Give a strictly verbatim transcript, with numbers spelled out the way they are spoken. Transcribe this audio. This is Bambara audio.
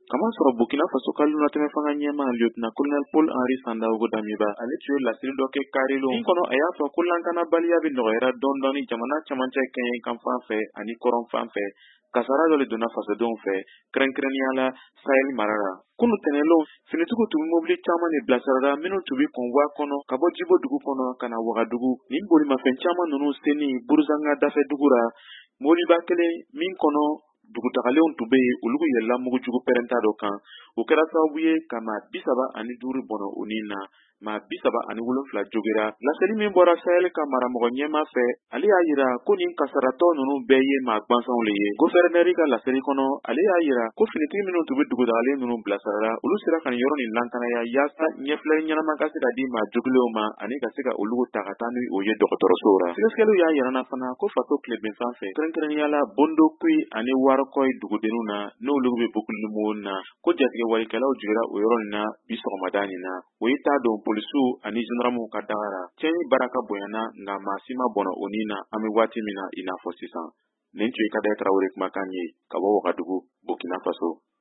Kama sɔrɔ Burkina Faso ka lunatɛmɛ fanga ɲɛmaa lieutenant colonel Paul Henri Sandaogo Damiba ale tun ye laseli dɔ kɛ Karilo min kɔnɔ a y'a fɔ ko lankanabaliya bɛ nɔgɔyara dɔɔni dɔɔni jamana camancɛ kɛɲɛ kan fan fɛ ani kɔrɔn fan fɛ kasara dɔ de donna fasodenw fɛ kɛrɛnkɛrɛnnenya la Sahel mara la. Kunu tɛnɛnlenw finitigiw tun bɛ mobili caman de bilasirala minnu tun bɛ convoi kɔnɔ ka bɔ Djibo dugu kɔnɔ ka na Wagadugu. Nin bolimafɛn caman ninnu senni Burzanga dafɛ dugu la mɔbiliba kelen min kɔnɔ dugutagalenw tun bɛ yen olu yɛlɛla mugujugu pɛrɛnta dɔ kan o kɛra sababu ye ka maa bi saba ani duuru bɔnɔ o nin na maa bi saba ani wolonfila jogera. Laseli min bɔra Sahel ka maramɔgɔ ɲɛmaa fɛ ale y'a jira ko nin kasaratɔ ninnu bɛɛ ye maa gwansanw le ye. Gouverneur ka laseli kɔnɔ ale y'a jira ko finitigi minnu tun bɛ dugutagalen ninnu bilasirala olu sera ka nin yɔrɔ nin lankanaya yaasa ɲɛfilɛli ɲɛnama ka se ka di maa jugulenw ma ani ka se ka olu ta ka taa ni o ye dɔgɔtɔrɔso la. Sɛgɛsɛgɛliw y'a yirana fana ko faso tilebin sanfɛ kɛrɛnkɛrɛnnenya la Bondokui ani Warakɔi dugudenninw na n'olu bɛ Bukulumo na ko jatigɛ walikɛlaw jigira o yɔrɔ nin na bi sɔgɔmada nin na. O ye t'a don polisiw ani gendarmew ka dagara cɛnni baraka bonyana nka maa si ma bɔnɔ o nin na an bɛ waati min na i n'a fɔ sisan. Nin tun ye Kadaye Tarawele kumakan ye ka bɔ Wagadugu, Burkina Faso.